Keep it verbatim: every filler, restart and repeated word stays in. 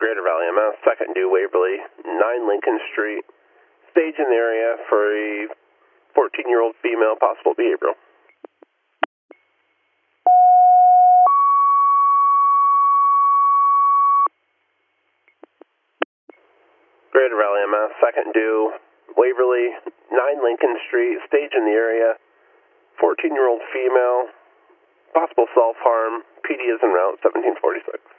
Greater Valley M S, second due Waverly, nine Lincoln Street. Stage in the area for a fourteen-year-old female, possible behavioral. Greater Valley M S, second due Waverly, nine Lincoln Street. Stage in the area, fourteen-year-old female, possible self-harm. P D is en route, seventeen forty-six.